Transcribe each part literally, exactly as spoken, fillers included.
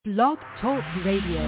Blog Talk Radio.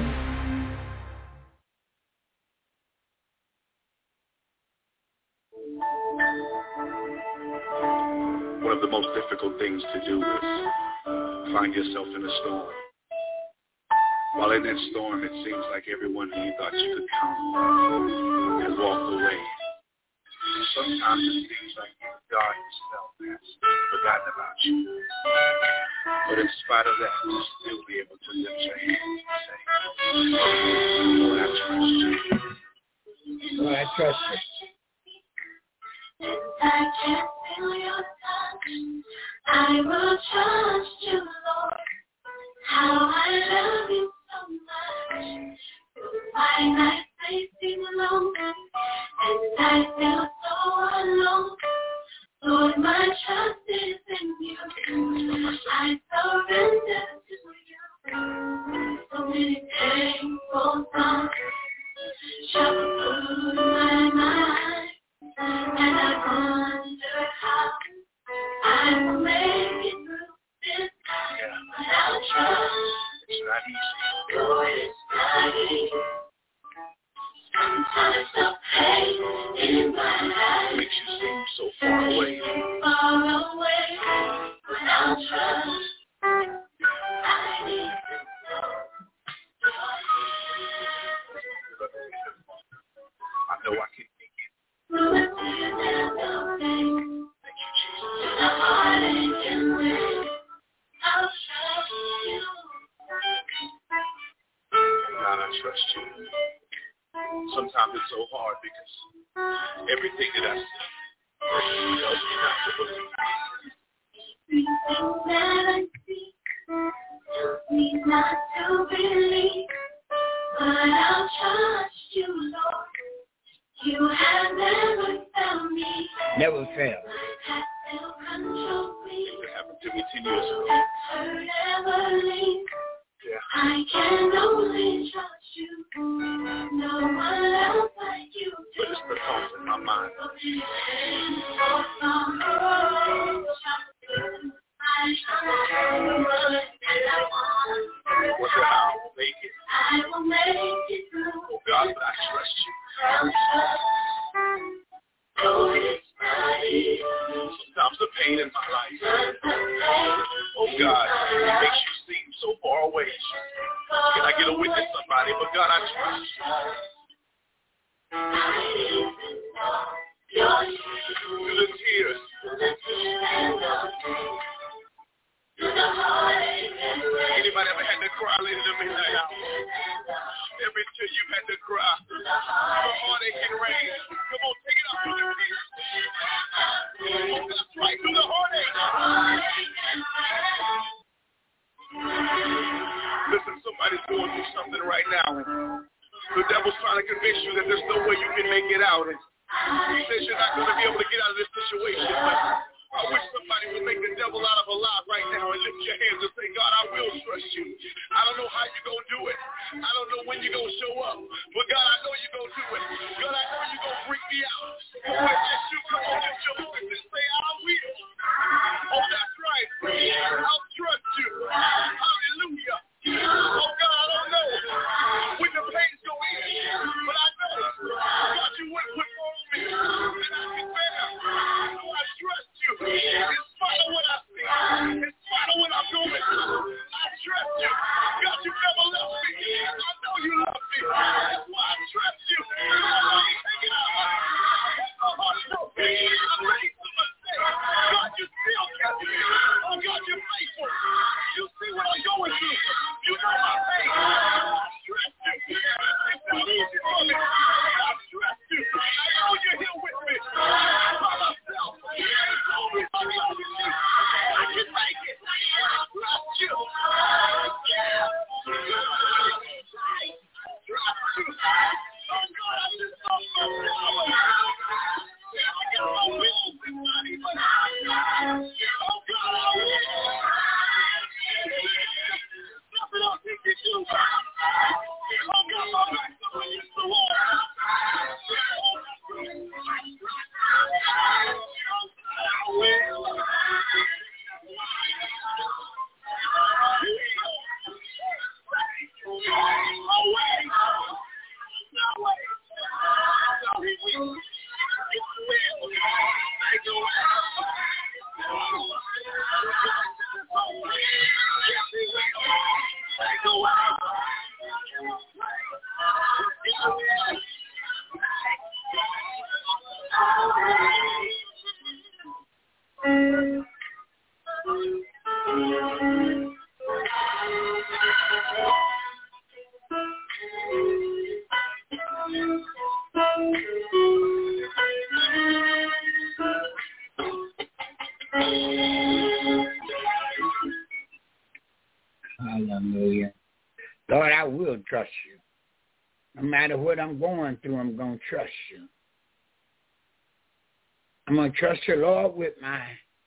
One of the most difficult things to do is find yourself in a storm. While in that storm, it seems like everyone who you thought you could count on has walked away. Sometimes it seems like God himself has forgotten about you. But in spite of that, you'll still be able to lift your hands and say, Lord, I trust you. Lord, I trust you. Since I can't feel your touch, I will trust you, Lord. How I love you so much. Through my nights they seem long, and I feel so alone. Lord, my trust is in you. I surrender to you. So many painful thoughts travel through my mind, and I wonder how I will make it through this time. But I'll trust. It's not easy. Lord, it's not easy. Sometimes the pain in my life makes you seem so far away. Far away, but I'll trust. I need to know I know I can make it. through the tears and the pain. Thank you, Jesus. To the heartache and rain, I'll trust you. God, I trust you. Sometimes it's so hard because everything that I see tells me not to believe. Everything that I see tells me not to believe, but I'll trust you, Lord. You have never found me. Never failed. My past still controls me. It happened to me ten years ago. Hurt never leave. Yeah. I can only trust you. No one else like you do. But it's the thoughts in my mind. Wonder how I will make it. I will make it through. Oh God, but I trust you. Lord, it's not easy. Sometimes the pain in my life, oh God, it makes you seem so far away. Can I get a witness, somebody? But God, I trust you. Through the tears, anybody ever had to cry late in the midnight hour? Every tear you had to cry, the heartache and rain. Come on, take it out through the tears. Oh, that's right, through the heartache. Listen, somebody's going through something right now. The devil's trying to convince you that there's no way you can make it out. And he says you're not going to be able to get out of this situation. But I wish somebody would make the devil out of a lie right now and lift your hands and say, God, I will trust you. I don't know how you're going to do it. I don't know when you're going to show up. But God, I know you're going to do it. God, I know you're going to bring me out. But when it's you, come on, lift your voice and say, I will. Oh, that's right. I'll trust you. Hallelujah. Oh, God, I don't know when the pain's going in. But I know, God, you wouldn't put more on me. And I can bear. So I trust you. In spite of what I see, in spite of what I'm going through, I trust you. God, you never left me. I know you love me. That's why I trust you. Take it out. My heart's broken. I made some mistakes. God, you still kept me. Oh, God, you're faithful. You see what I'm going through. You know my pain. I trust you. It's not easy for me. I trust you. I know you're here with me. By myself. Only by love with you. I can make it. I trust you. Yeah. I trust you. Oh, God, I just don't know power. I got my will with money, but I oh, God, I will. Lord, I will trust you. No matter what I'm going through, I'm going to trust you. I'm going to trust you, Lord, with my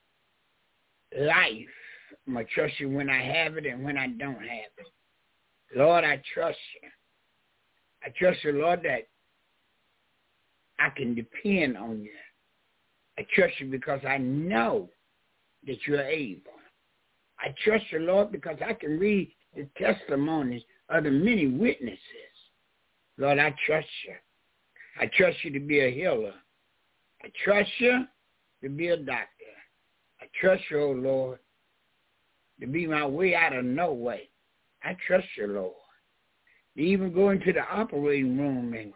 life. I'm going to trust you when I have it and when I don't have it. Lord, I trust you. I trust you, Lord, that I can depend on you. I trust you because I know that you're able. I trust you, Lord, because I can read the testimonies of the many witnesses. Lord, I trust you. I trust you to be a healer. I trust you to be a doctor. I trust you, oh Lord, to be my way out of no way. I trust you, Lord. To even go into the operating room and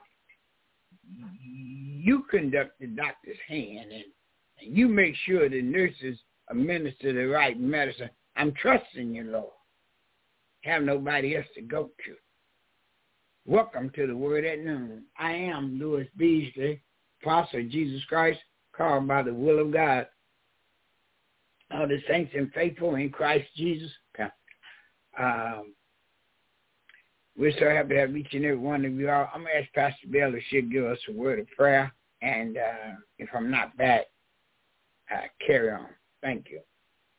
you conduct the doctor's hand and, and you make sure the nurses administer the right medicine. I'm trusting you, Lord. Have nobody else to go to. Welcome to the Word at Noon. I am Louis Beasley, apostle of Jesus Christ, called by the will of God. All the saints and faithful in Christ Jesus. Um, we're so happy to have each and every one of you all. I'm going to ask Pastor Bell if she'll give us a word of prayer. And uh, if I'm not back, uh, carry on. Thank you.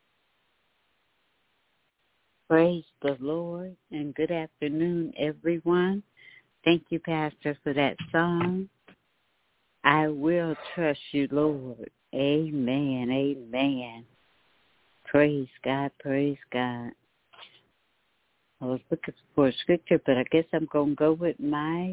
Praise the Lord, and good afternoon, everyone. Thank you, Pastor, for that song. I will trust you, Lord. Amen, amen. Praise God, praise God. I was looking for a scripture, but I guess I'm going to go with my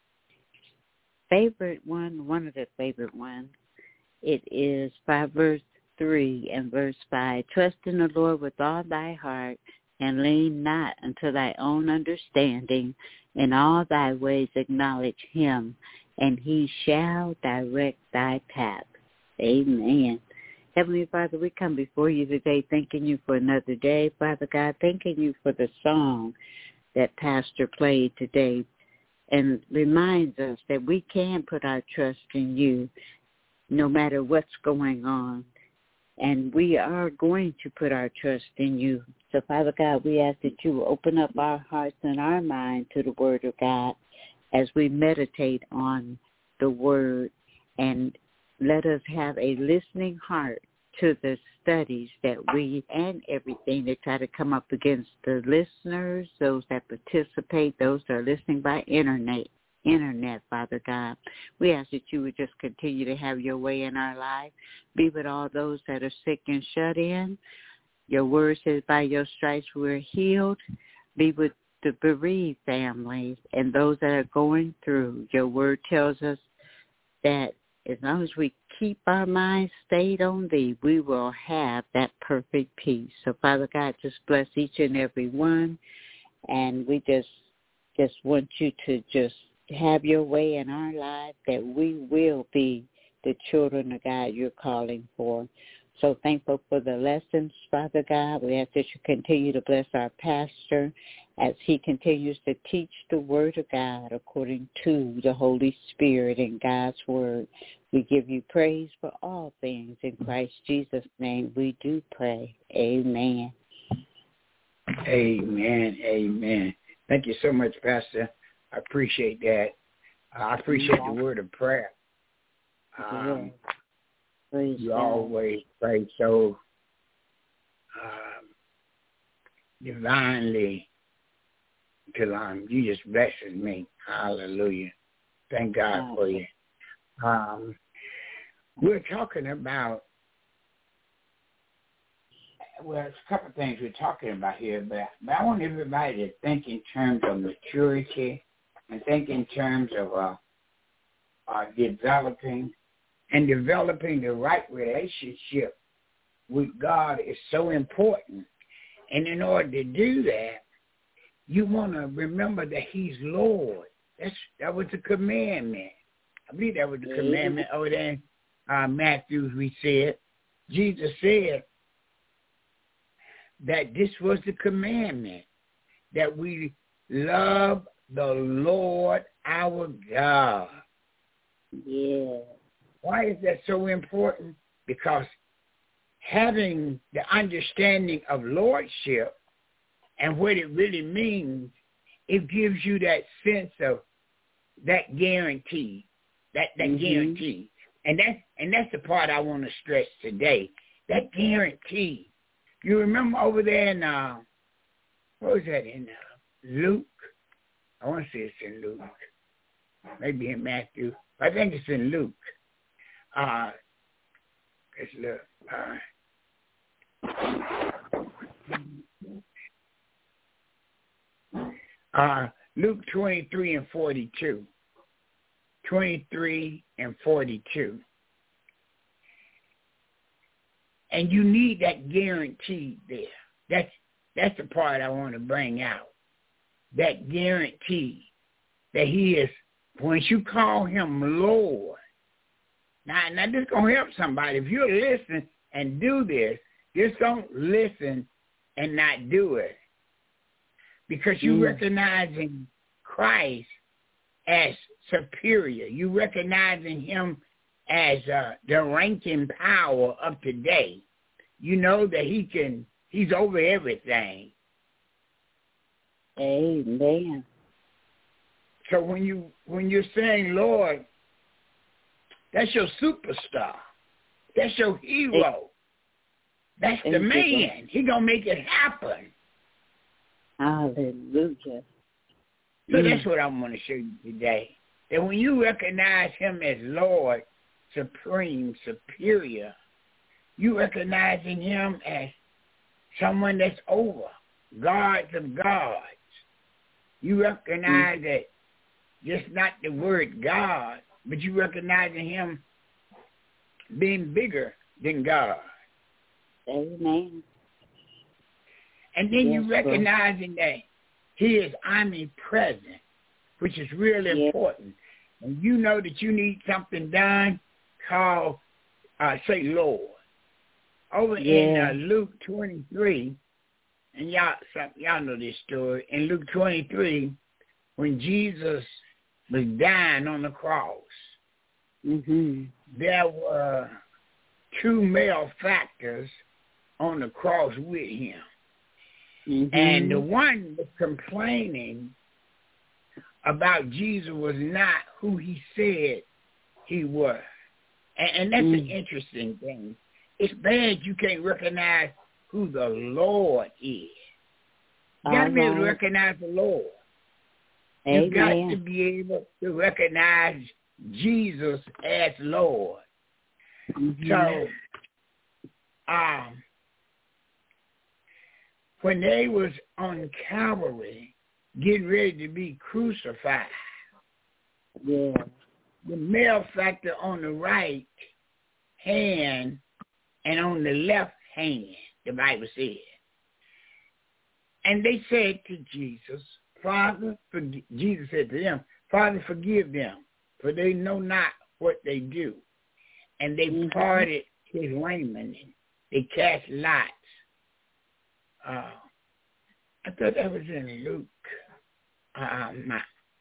favorite one, one of the favorite ones. It is Proverbs three and verse five. Trust in the Lord with all thy heart, and lean not unto thy own understanding. In all thy ways acknowledge him, and he shall direct thy path. Amen. Heavenly Father, we come before you today thanking you for another day. Father God, thanking you for the song that Pastor played today and reminds us that we can put our trust in you no matter what's going on. And we are going to put our trust in you. So, Father God, we ask that you open up our hearts and our mind to the Word of God as we meditate on the Word, and let us have a listening heart to the studies that we and everything that try to come up against the listeners, those that participate, those that are listening by internet. Internet, Father God. We ask that you would just continue to have your way in our life. Be with all those that are sick and shut in. Your word says by your stripes we're healed. Be with the bereaved families and those that are going through. Your word tells us that as long as we keep our minds stayed on thee, we will have that perfect peace. So, Father God, just bless each and every one. And we just just want you to just have your way in our lives, that we will be the children of God you're calling for. So thankful for the lessons, Father God. We ask that you continue to bless our pastor as he continues to teach the word of God according to the Holy Spirit and God's word. We give you praise for all things. In Christ Jesus' name we do pray. Amen. Amen. Amen. Thank you so much, Pastor. I appreciate that. Uh, I appreciate yeah. the word of prayer. Um, yeah. You God. always pray so um, divinely till um, you just blesses me. Hallelujah. Thank God oh. for you. Um, we're talking about, well, it's a couple of things we're talking about here, but, but I want everybody to think in terms of maturity and think in terms of uh, uh, developing and developing the right relationship with God is so important. And in order to do that, you want to remember that he's Lord. That's That was the commandment. I believe that was the mm-hmm. commandment over there in uh, Matthew, we said. Jesus said that this was the commandment, that we love the Lord our God. Yeah. Why is that so important? Because having the understanding of lordship and what it really means it gives you that sense of that guarantee, that, that mm-hmm. guarantee. And that's, and that's the part I want to stress today, that guarantee. You remember over there in, uh, what was that, in uh, Luke? I want to say it's in Luke. Maybe in Matthew. I think it's in Luke. Uh, let's look. Uh, uh, Luke twenty-three and forty-two. twenty-three and forty-two. And you need that guarantee there. That's that's the part I want to bring out. That guarantee that he is, once you call him Lord, now, now this is going to help somebody. If you listen and do this, just don't listen and not do it. Because you're mm. recognizing Christ as superior. You're recognizing him as uh, the ranking power of today. You know that he can, he's over everything. Amen. So when you when you're saying Lord, that's your superstar. That's your hero. That's the man. He gonna make it happen. Hallelujah. So mm. that's what I want to show you today. That when you recognize him as Lord, supreme, superior, you recognizing him as someone that's over, gods of gods. You recognize mm. that just not the word God, but you recognizing him being bigger than God. Amen. And then yes, you recognizing bro. that he is omnipresent, which is really yes. important. And you know that you need something done, call, uh, say Lord. Over yes. in uh, Luke twenty-three, and y'all, some, y'all know this story. In Luke twenty-three, when Jesus was dying on the cross, mm-hmm. there were two malefactors on the cross with him. Mm-hmm. And the one was complaining about Jesus was not who he said he was. And, and that's mm. an interesting thing. It's bad you can't recognize who the Lord is. You got to be able to recognize the Lord. Amen. You've got to be able to recognize Jesus as Lord. Mm-hmm. So, um, when they was on Calvary, getting ready to be crucified, yeah. the malefactor on the right hand and on the left hand, the Bible said. And they said to Jesus, Father, forg-, Jesus said to them, Father, forgive them, for they know not what they do. And they mm-hmm. parted his raiment. They cast lots. Uh, I thought that was in Luke. Um,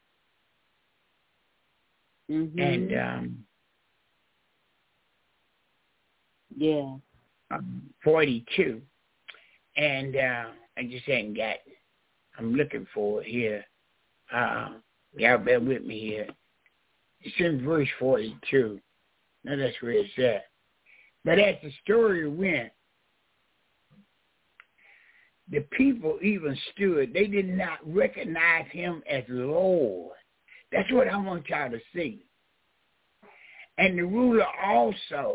mm-hmm. And, um, yeah. Um, forty-two. And uh, I just hadn't got it. I'm looking for it here. Uh, y'all bear with me here. It's in verse forty-two. Now that's where it's at. But as the story went, the people even stood. They did not recognize him as Lord. That's what I want y'all to see. And the ruler also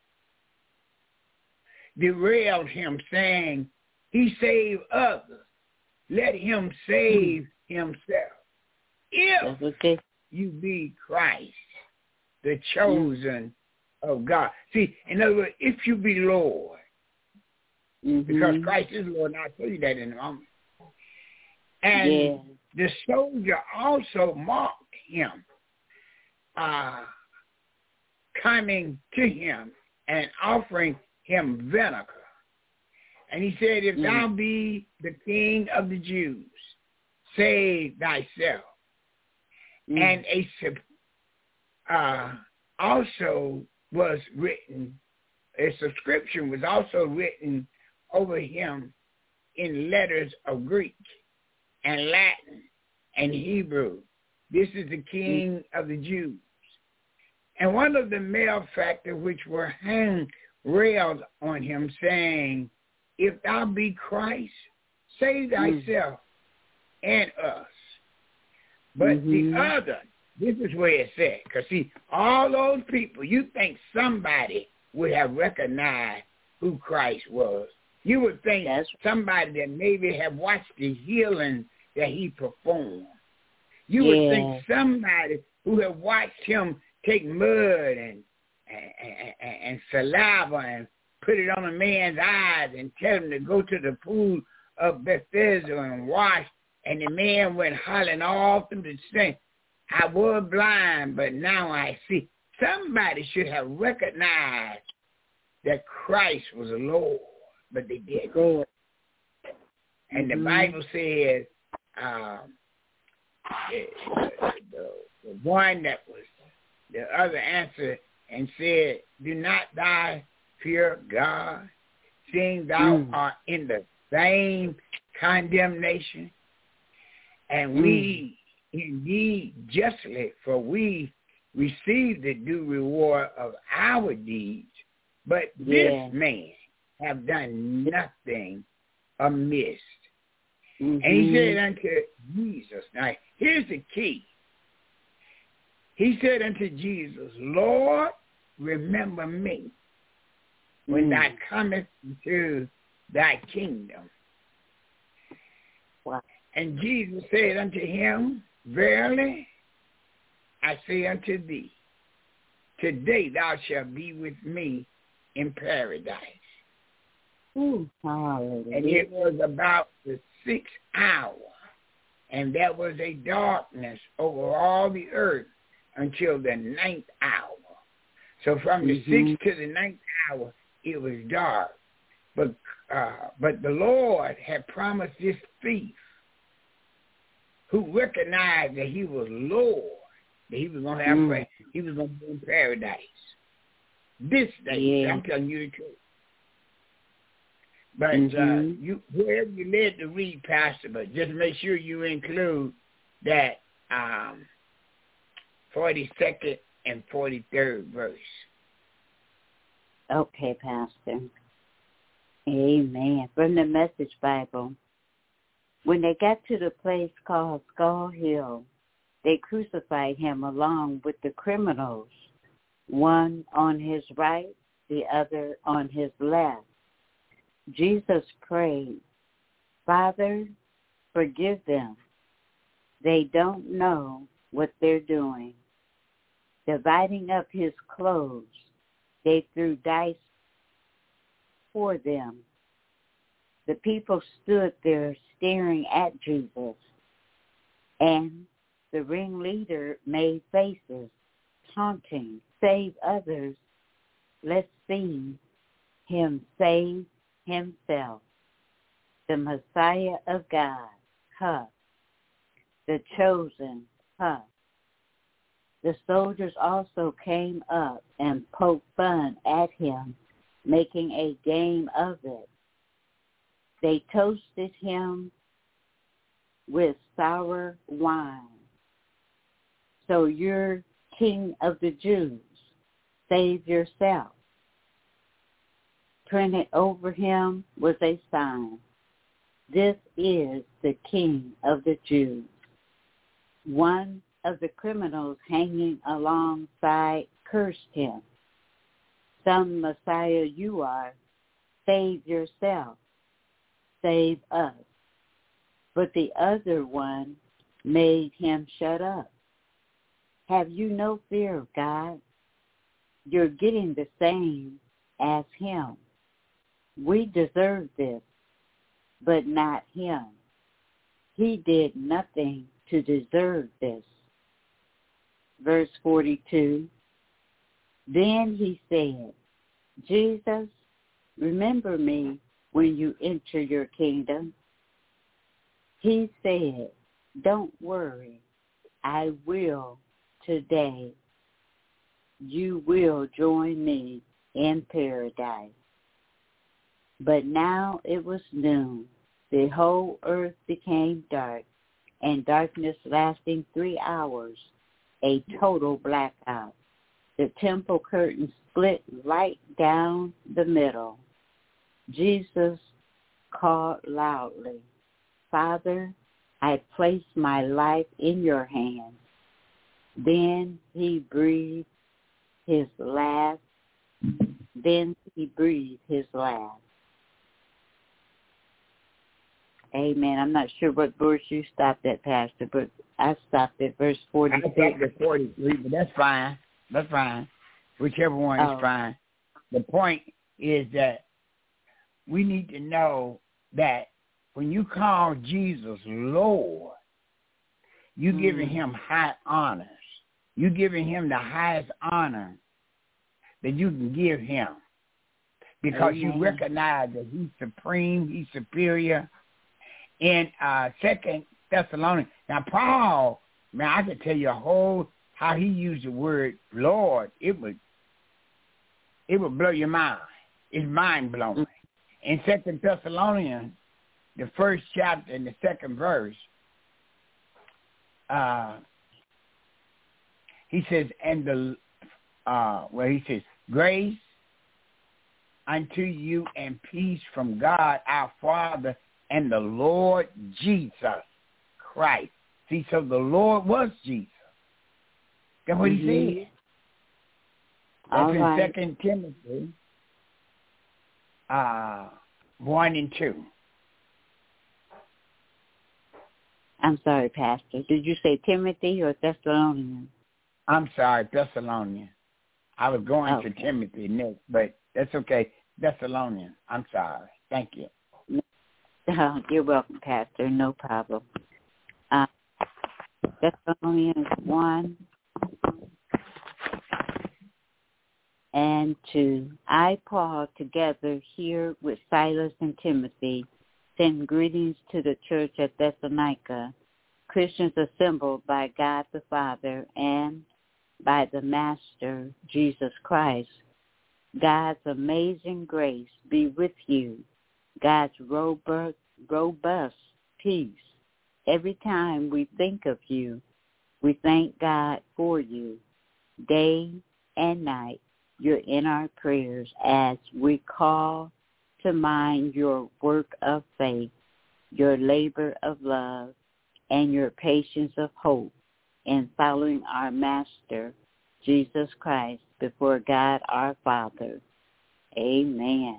derailed him, saying, he saved others. Let him save himself. If okay. you be Christ, the chosen mm-hmm. of God. See, in other words, if you be Lord, mm-hmm. because Christ is Lord, and I'll tell you that in a moment. And yeah. the soldier also mocked him, uh, coming to him and offering him vinegar. And he said, if mm-hmm. thou be the king of the Jews, save thyself. Mm-hmm. And a uh, also was written, a subscription was also written over him in letters of Greek and Latin and Hebrew. This is the King of the Jews. And one of the malefactors which were hanged railed on him, saying, If thou be Christ, save thyself and us. But mm-hmm. the other, this is where it's at. Because, see, all those people, you think somebody would have recognized who Christ was. You would think That's somebody that maybe have watched the healing that he performed. You yeah. would think somebody who have watched him take mud and, and, and, and saliva and put it on a man's eyes and tell him to go to the pool of Bethesda and wash, and the man went hollering all through the sink. I was blind, but now I see. Somebody should have recognized that Christ was Lord, but they didn't. And the mm-hmm. Bible says um, the, the, the one that was the other answered and said, Do not thou fear God, seeing thou mm. art in the same condemnation? And we mm. indeed justly, for we receive the due reward of our deeds, but yeah. this man have done nothing amiss. Mm-hmm. And he said unto Jesus, now here's the key. He said unto Jesus, Lord, remember me when mm. thou comest into thy kingdom. Wow. And Jesus said unto him, Verily, I say unto thee, today thou shalt be with me in paradise. Ooh, and it was about the sixth hour, and there was a darkness over all the earth until the ninth hour. So from the mm-hmm. sixth to the ninth hour, it was dark. But uh, but the Lord had promised this thief, who recognized that he was Lord, that he was going to have mm. prayer, he was going to be in paradise. This day, yeah. I'm telling you the truth. But mm-hmm. uh, you, wherever you led to read, Pastor, but just make sure you include that um, forty-second and forty-third verse. Okay, Pastor. Amen. From the Message Bible. When they got to the place called Skull Hill, they crucified him along with the criminals, one on his right, the other on his left. Jesus prayed, Father, forgive them. They don't know what they're doing. Dividing up his clothes, they threw dice for them. The people stood there staring at Jesus, and the ringleader made faces, taunting, save others, let's see him save himself. The Messiah of God, huh? The chosen, huh? The soldiers also came up and poked fun at him, making a game of it. They toasted him with sour wine. So you're King of the Jews. Save yourself. Printed over him was a sign. This is the King of the Jews. One of the criminals hanging alongside cursed him. Some Messiah you are. Save yourself. Save us. But the other one made him shut up. Have you no fear of God? You're getting the same as him. We deserve this, but not him. He did nothing to deserve this. Verse forty-two, then he said, Jesus, remember me when you enter your kingdom. He said, don't worry, I will today. You will join me in paradise. But now it was noon. The whole earth became dark, and darkness lasting three hours, a total blackout. The temple curtain split right down the middle. Jesus called loudly, Father, I place my life in your hands. Then he breathed his last. Then he breathed his last. Amen. I'm not sure what verse you stopped at, Pastor, but I stopped at verse forty-six. I stopped at forty-three, but that's fine. That's fine. Whichever one oh. is fine. The point is that we need to know that when you call Jesus Lord, you're mm. giving him high honors. You're giving him the highest honor that you can give him because Amen. You recognize that he's supreme, he's superior. In uh, Second Thessalonians, now Paul, man, I could tell you a whole how he used the word Lord. It would, it would blow your mind. It's mind blowing. In Second Thessalonians, the first chapter and the second verse, uh, he says, and the uh, well, he says, grace unto you and peace from God our Father and the Lord Jesus Christ. See, so the Lord was Jesus. That's what mm-hmm. he said. That's All in right. Second Timothy uh, one and two. I'm sorry, Pastor. Did you say Timothy or Thessalonians? I'm sorry, Thessalonians. I was going okay. to Timothy next, but that's okay. Thessalonians. I'm sorry. Thank you. Oh, you're welcome, Pastor. No problem. Uh, Thessalonians one and two. I, Paul, together here with Silas and Timothy, send greetings to the church at Thessalonica, Christians assembled by God the Father and by the Master, Jesus Christ. God's amazing grace be with you. God's robust, robust peace. Every time we think of you, we thank God for you. Day and night, you're in our prayers as we call to mind your work of faith, your labor of love, and your patience of hope in following our Master, Jesus Christ, before God our Father. Amen.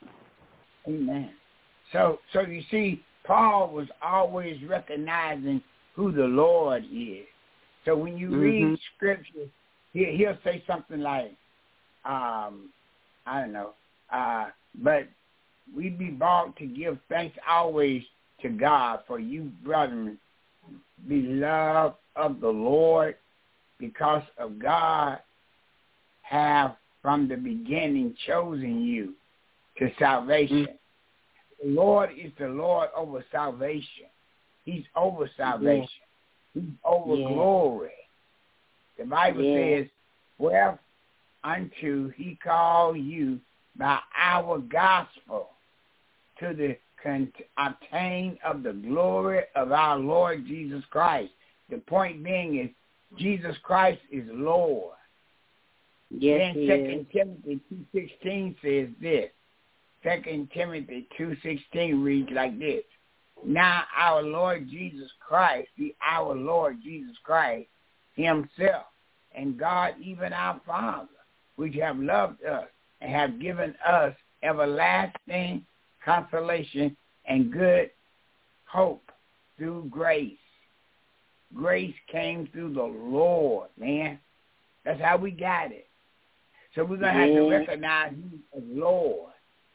Amen. So, so you see, Paul was always recognizing who the Lord is. So when you mm-hmm. read Scripture, he, he'll say something like, um, I don't know, uh, but we be bought to give thanks always to God for you, brethren, beloved of the Lord, because of God have from the beginning chosen you to salvation. Mm-hmm. The Lord is the Lord over salvation. He's over salvation. Yeah. He's over yeah. glory. The Bible yeah. says, well, unto he called you by our gospel to the con- obtain of the glory of our Lord Jesus Christ. The point being is Jesus Christ is Lord. Yes, then Second Timothy two sixteen says this. Second Timothy two sixteen reads like this. Now our Lord Jesus Christ, the our Lord Jesus Christ himself, and God even our Father, which have loved us and have given us everlasting consolation and good hope through grace. Grace came through the Lord, man. That's how we got it. So we're going to have yeah. to recognize him as Lord.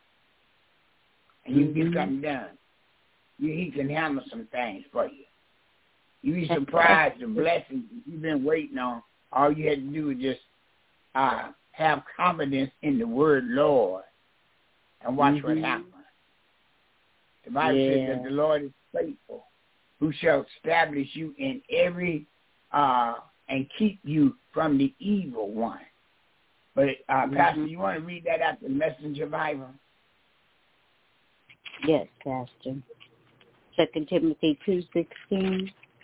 And you mm-hmm. can get something done. You, he can handle some things for you. You'd be surprised the blessings you've been waiting on. All you had to do was just uh, have confidence in the word Lord and watch mm-hmm. what happens. The Bible yeah. says that the Lord is faithful, who shall establish you in every uh, and keep you from the evil one. But, uh, mm-hmm. Pastor, you want to read that out the Messenger Bible? Yes, Pastor. Second Timothy two sixteen.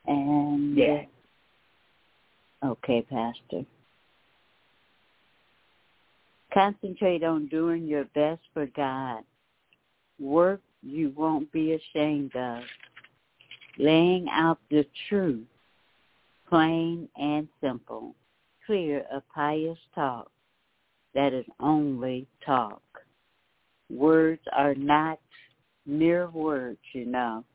And Yeah. Okay, Pastor. Concentrate on doing your best for God. Work you won't be ashamed of. Laying out the truth, plain and simple, clear of pious talk that is only talk. Words are not mere words, you know.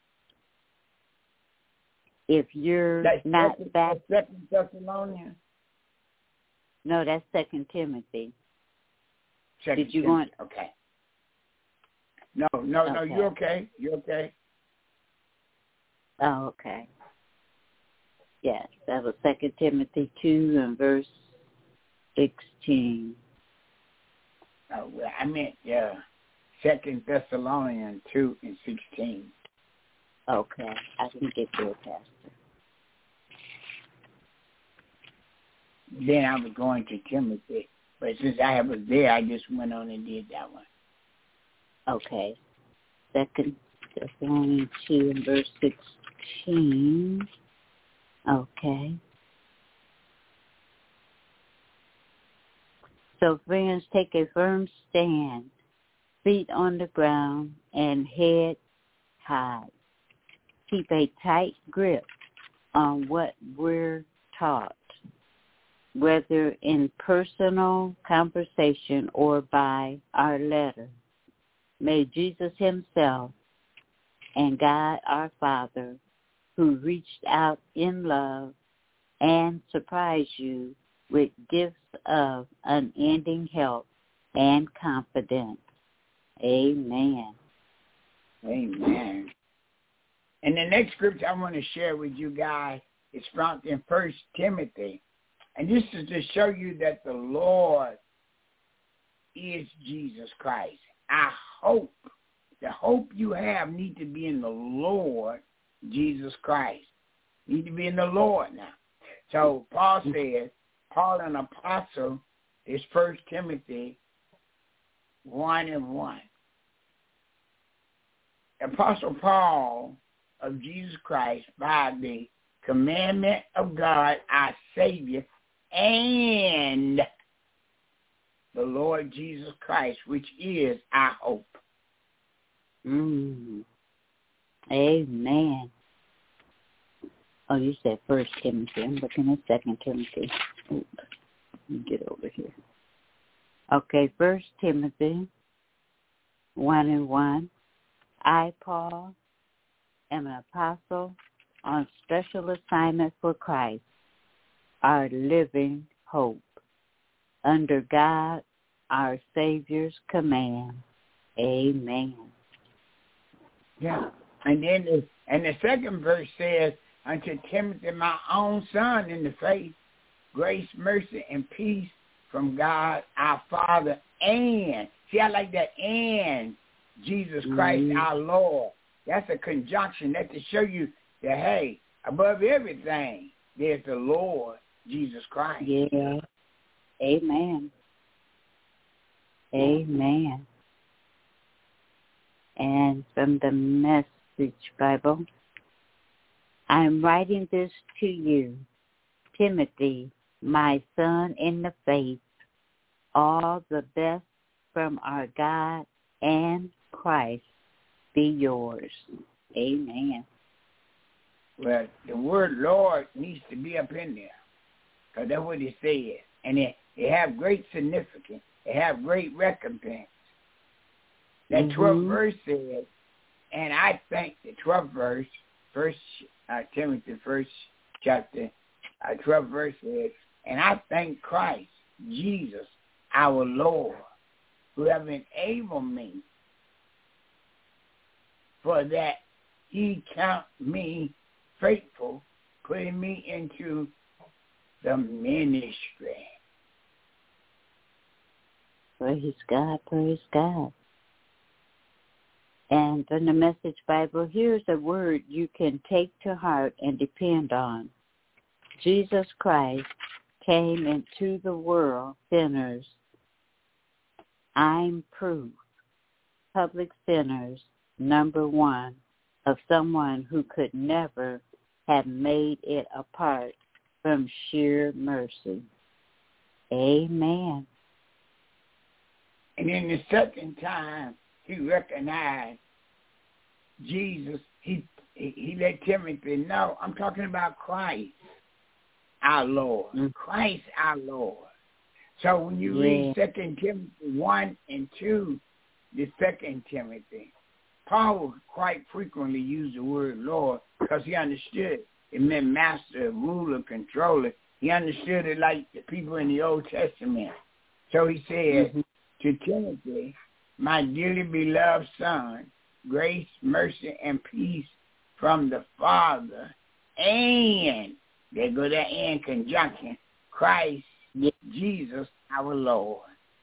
If you're That's not second, back... that's Second Thessalonians. No, that's Second Timothy. Second Did you Timothy. want... Okay. No, no, okay. no, you're okay. You're okay. Oh, okay. Yes, that was Second Timothy two and verse sixteen. Oh, well, I meant uh, Second Thessalonians two and sixteen. Okay, I can get to it, Pastor. Then I was going to Timothy, but since I was there, I just went on and did that one. Okay, Second Thessalonians two and verse sixteen. Okay. So, friends, take a firm stand, feet on the ground, and head high. Keep a tight grip on what we're taught, whether in personal conversation or by our letter. May Jesus himself and God our Father, who reached out in love and surprised you with gifts of unending help and confidence. Amen. Amen. And the next scripture I want to share with you guys is found in First Timothy. And this is to show you that the Lord is Jesus Christ. I hope, the hope you have need to be in the Lord Jesus Christ. Need to be in the Lord now. So Paul says, Paul an apostle is First Timothy one and one. Apostle Paul of Jesus Christ by the commandment of God our Savior and the Lord Jesus Christ, which is our hope. Mm. Amen. Oh, you said First Timothy. I'm looking at Second Timothy. Ooh, let me get over here. Okay, First Timothy one and one. I, Paul, am an apostle on special assignment for Christ, our living hope, under God, our Savior's command. Amen. Yeah. And then the, and the second verse says, unto Timothy, my own son in the faith, grace, mercy, and peace from God our Father and, see, I like that, and Jesus Christ mm-hmm. our Lord. That's a conjunction. That's to show you that, hey, above everything, there's the Lord Jesus Christ. Yeah. Amen. Amen. And from the Message Bible, I am writing this to you, Timothy, my son in the faith, all the best from our God and Christ be yours. Amen. Well, the word Lord needs to be up in there, because that's what it says. And it, it have great significance. It have great recompense. That mm-hmm. twelfth verse says, and I think the twelfth verse, First uh, Timothy, first chapter, uh, twelfth verse says, and I thank Christ, Jesus, our Lord, who have enabled me, for that he count me faithful, putting me into the ministry. Praise God, praise God. And from the Message Bible, here's a word you can take to heart and depend on. Jesus Christ came into the world, sinners. I'm proof, public sinners, number one, of someone who could never have made it a part from sheer mercy. Amen. And in the second time, he recognized Jesus. He, he, he let Timothy know, I'm talking about Christ, our Lord. Mm-hmm. Christ, our Lord. So when you yeah. read Second Timothy one and two, the Second Timothy, Paul would quite frequently use the word Lord because he understood it meant master, ruler, controller. He understood it like the people in the Old Testament. So he said mm-hmm. to Timothy, my dearly beloved son, grace, mercy, and peace from the Father and, they go there in conjunction, Christ, yes. Jesus, our Lord.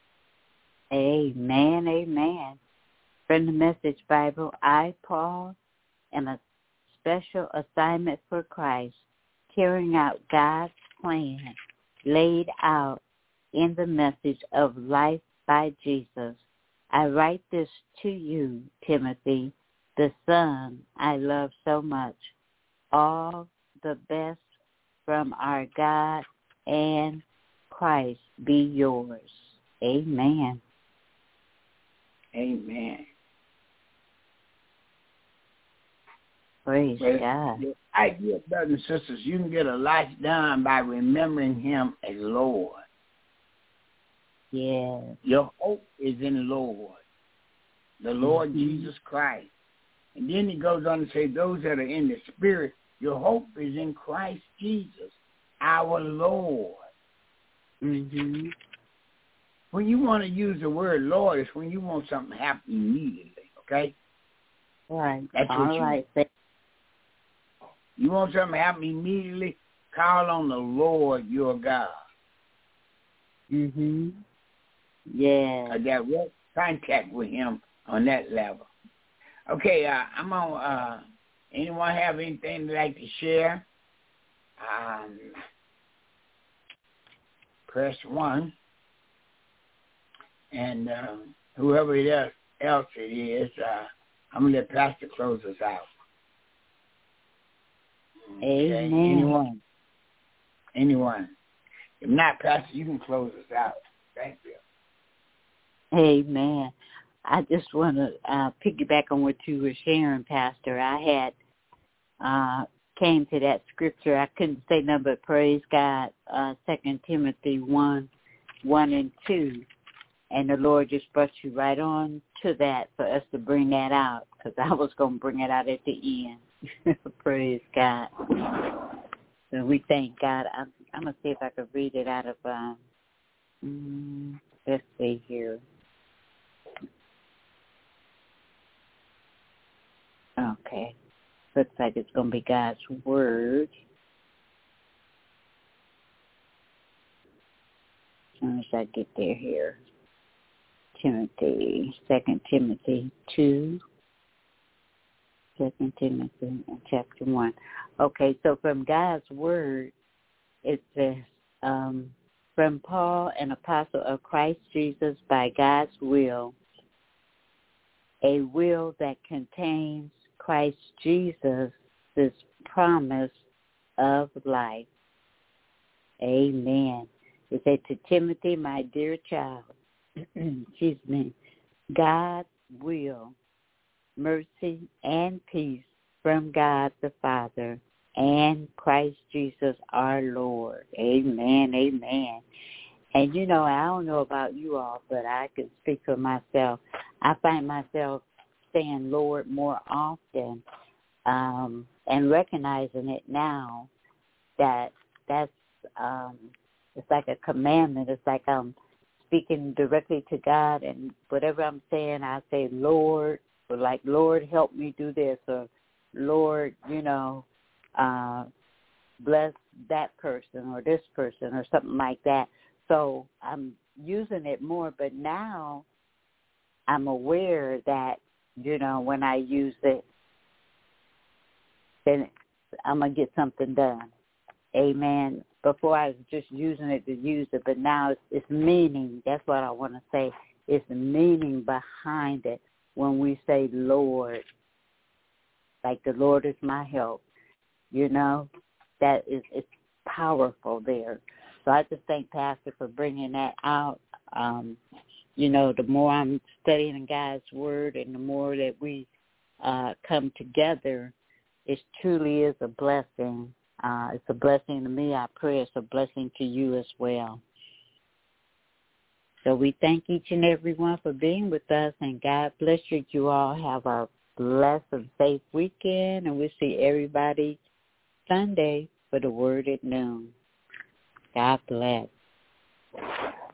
Amen, amen. From the Message Bible, I, Paul, am a special assignment for Christ, carrying out God's plan laid out in the message of life by Jesus. I write this to you, Timothy, the son I love so much. All the best from our God and Christ be yours. Amen. Amen. Praise well, God. The idea, brothers and sisters, you can get a life done by remembering him as Lord. Yeah. Your hope is in Lord, the Lord mm-hmm. Jesus Christ. And then he goes on to say, those that are in the Spirit, your hope is in Christ Jesus, our Lord. Mm-hmm. When you want to use the word Lord, it's when you want something to happen immediately, okay? Right. That's All what you right. want. You want something to happen immediately, call on the Lord your God. Mm-hmm. Yeah. A direct contact with him on that level. Okay, uh, I'm on, uh, anyone have anything they'd like to share? Um, press one. And uh, whoever it is, else it is, uh, I'm going to let Pastor close us out. Okay. Amen. Anyone? Anyone? If not, Pastor, you can close us out. Thank you. Amen. I just want to uh, piggyback on what you were sharing, Pastor. I had uh, came to that scripture. I couldn't say nothing but praise God, uh, Second Timothy one, one and two. And the Lord just brought you right on to that for us to bring that out, because I was going to bring it out at the end. Praise God. So we thank God. I'm, I'm going to see if I can read it out of, um, mm, let's see here. Okay. Looks like it's going to be God's Word. As soon as I get there here. Timothy, Second Timothy two, Second Timothy and chapter one. Okay, so from God's Word, it says, um, from Paul, an apostle of Christ Jesus by God's will, a will that contains Christ Jesus, this promise of life. Amen. It said to Timothy, my dear child, excuse me, God's will, mercy, and peace from God the Father and Christ Jesus our Lord. Amen, amen. And, you know, I don't know about you all, but I can speak for myself. I find myself saying Lord more often um, and recognizing it now that that's, um, it's like a commandment. It's like I'm speaking directly to God, and whatever I'm saying, I say, Lord, or like, Lord, help me do this, or Lord, you know, uh, bless that person or this person or something like that. So I'm using it more, but now I'm aware that, you know, when I use it, then I'm going to get something done. Amen. Before I was just using it to use it, but now it's, it's meaning. That's what I want to say. It's the meaning behind it when we say Lord, like the Lord is my help. you know, that is it's powerful there. So I just thank Pastor for bringing that out. Um, you know, the more I'm studying God's Word and the more that we uh, come together, it truly is a blessing. Uh, it's a blessing to me. I pray it's a blessing to you as well. So we thank each and every one for being with us, and God bless you. You all have a blessed and safe weekend, and we'll see everybody Sunday for the Word at Noon. God bless.